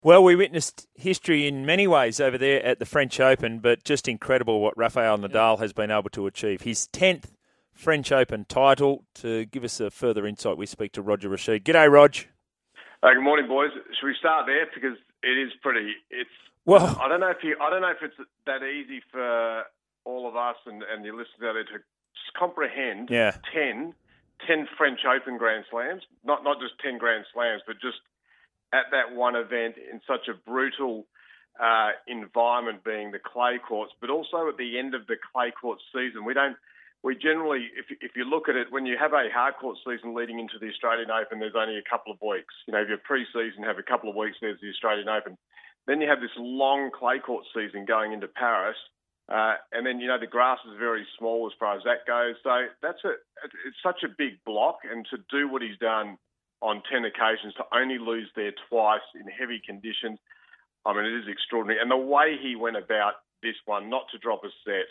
Well, we witnessed history in many ways over there at the French Open, but just incredible what Rafael Nadal has been able to achieve. His 10th French Open title. To give us a further insight, we speak to Roger Rashid. G'day, Rog. Good morning, boys. Should we start there because it is pretty? Well, I don't know if it's that easy for all of us and the listeners out there to comprehend. 10 French Open Grand Slams, not just 10 Grand Slams, but just at that one event in such a brutal environment, being the clay courts, but also at the end of the clay court season. We generally, if you look at it, when you have a hard court season leading into the Australian Open, there's only a couple of weeks. You know, if you're pre-season, have a couple of weeks, there's the Australian Open. Then you have this long clay court season going into Paris. And then, you know, the grass is very small as far as that goes. So it's such a big block. And to do what he's done on 10 occasions, to only lose there twice in heavy conditions, I mean, it is extraordinary. And the way he went about this one, not to drop a set,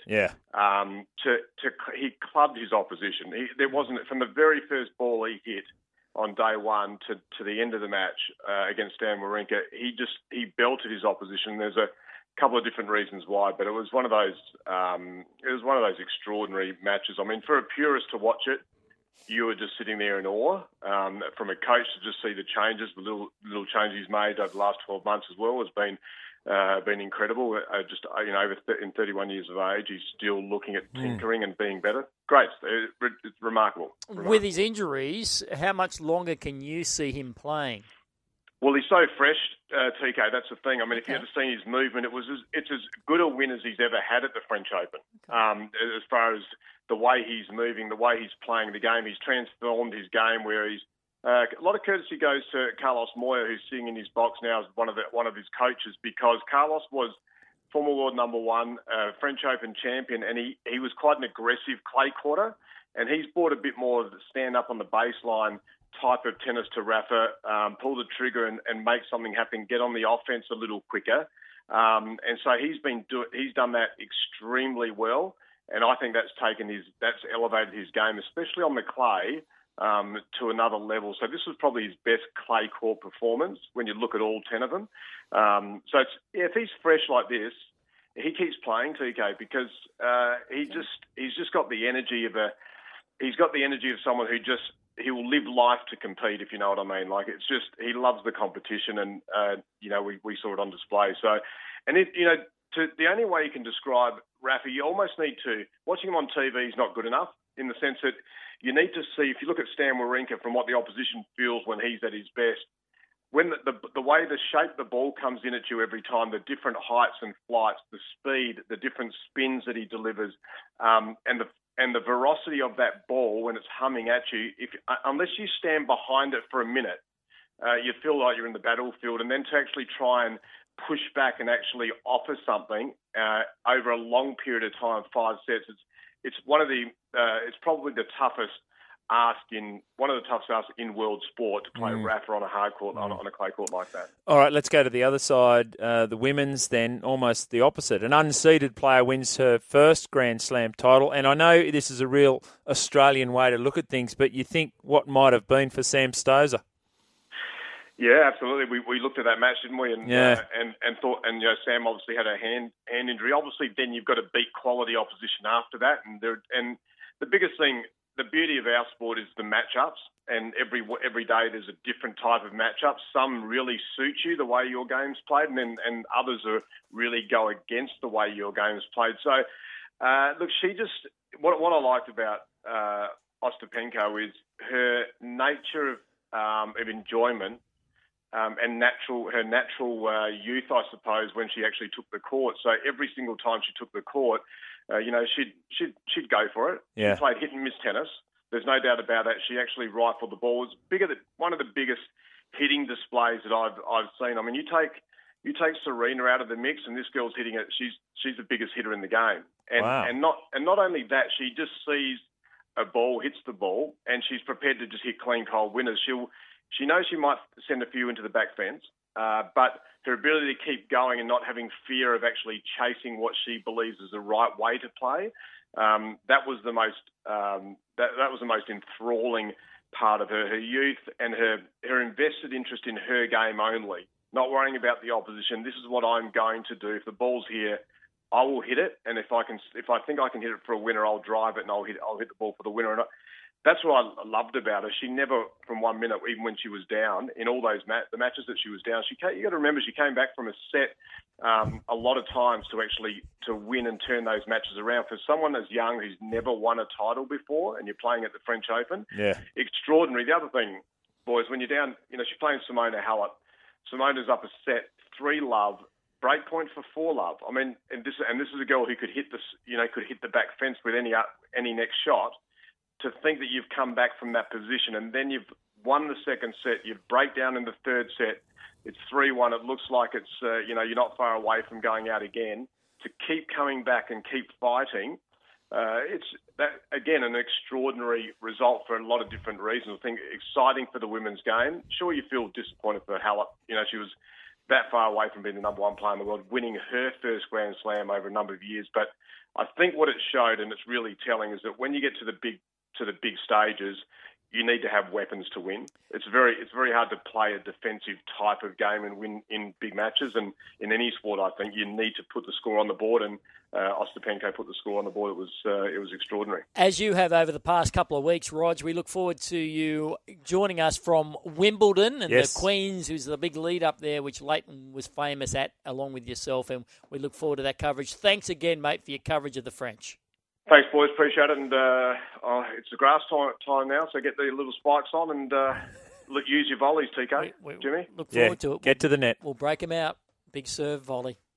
he clubbed his opposition. There wasn't, from the very first ball he hit on day one to the end of the match against Stan Wawrinka, he belted his opposition. There's a couple of different reasons why, but it was one of those extraordinary matches. I mean, for a purist to watch it, you were just sitting there in awe. From a coach to just see the changes, the little changes he's made over the last 12 months as well has been incredible. In 31 years of age, he's still looking at tinkering and being better. Great. It's remarkable. With his injuries, how much longer can you see him playing? Well, he's so fresh, TK. That's the thing. I mean, if you had seen his movement, it's as good a win as he's ever had at the French Open. As far as the way he's moving, the way he's playing the game, he's transformed his game. Where he's a lot of courtesy goes to Carlos Moya, who's sitting in his box now as one of his coaches, because Carlos was former world number one, French Open champion, and he was quite an aggressive clay courter, and he's brought a bit more of the stand up on the baseline type of tennis to Rafa, pull the trigger and make something happen, get on the offense a little quicker. And so he's done that extremely well, and I think that's elevated his game, especially on the clay, to another level. So this was probably his best clay court performance when you look at all 10 of them. So if he's fresh like this, he keeps playing, TK, because he's just got the energy of someone who he will live life to compete, if you know what I mean. Like, it's just, he loves the competition, and we saw it on display. So, and the only way you can describe Rafa, you almost need to, watching him on TV is not good enough, in the sense that you need to see, if you look at Stan Wawrinka, from what the opposition feels when he's at his best, when the way the shape the ball comes in at you every time, the different heights and flights, the speed, the different spins that he delivers, and the veracity of that ball when it's humming at you, unless you stand behind it for a minute, you feel like you're in the battlefield, and then to actually try and push back and actually offer something over a long period of time, 5 sets, it's probably the toughest ask in world sport to play Rafa on a hard court, on a clay court like that. All right, let's go to the other side. The women's, then almost the opposite. An unseeded player wins her first Grand Slam title, and I know this is a real Australian way to look at things, but you think what might have been for Sam Stosur? Yeah, absolutely. We looked at that match, didn't we? And thought, and Sam obviously had a hand injury. Obviously, then you've got to beat quality opposition after that, and the biggest thing. The beauty of our sport is the matchups, and every day there's a different type of matchup. Some really suit you the way your game's played, and others really go against the way your game's played. So, look, she just what I liked about Ostapenko is her nature of enjoyment and her natural youth, I suppose, when she actually took the court. So every single time she took the court, she'd go for it. Yeah. She played hit and miss tennis. There's no doubt about that. She actually rifled the ball. It was one of the biggest hitting displays that I've seen. I mean, you take Serena out of the mix, and this girl's hitting it. She's the biggest hitter in the game. And wow. and not only that, she just sees a ball, hits the ball, and she's prepared to just hit clean cold winners. She knows she might send a few into the back fence, but her ability to keep going and not having fear of actually chasing what she believes is the right way to play, that was the most enthralling part of her youth, and her invested interest in her game only not worrying about the opposition. This is what I'm going to do. If the ball's here, I will hit it, and if I think I can hit it for a winner, I'll drive it and I'll hit the ball for the winner. And that's what I loved about her. She never, from 1 minute, even when she was down, in all those the matches that she was down, you got to remember she came back from a set a lot of times to win and turn those matches around. For someone as young who's never won a title before, and you're playing at the French Open, extraordinary. The other thing, boys, when you're down, she's playing Simona Halep. Simona's up a set, 3-love. Break point for 4-love. I mean, and this is a girl who could hit the back fence with any next shot. To think that you've come back from that position and then you've won the second set, you break down in the third set, it's 3-1. It looks like it's you're not far away from going out again. To keep coming back and keep fighting, it's that again an extraordinary result for a lot of different reasons. I think exciting for the women's game. Sure, you feel disappointed for Halep. She was that far away from being the number one player in the world, winning her first Grand Slam over a number of years. But I think what it showed, and it's really telling, is that when you get to the big stages, you need to have weapons to win. It's very hard to play a defensive type of game and win in big matches. And in any sport, I think you need to put the score on the board. And Ostapenko put the score on the board. It was extraordinary. As you have over the past couple of weeks, Rog, we look forward to you joining us from Wimbledon and the Queens, who's the big lead up there, which Leighton was famous at, along with yourself. And we look forward to that coverage. Thanks again, mate, for your coverage of the French. Thanks, boys. Appreciate it. And it's the grass time now, so get the little spikes on and use your volleys, TK. Jimmy? Look forward to it. Get to the net. We'll break them out. Big serve volley.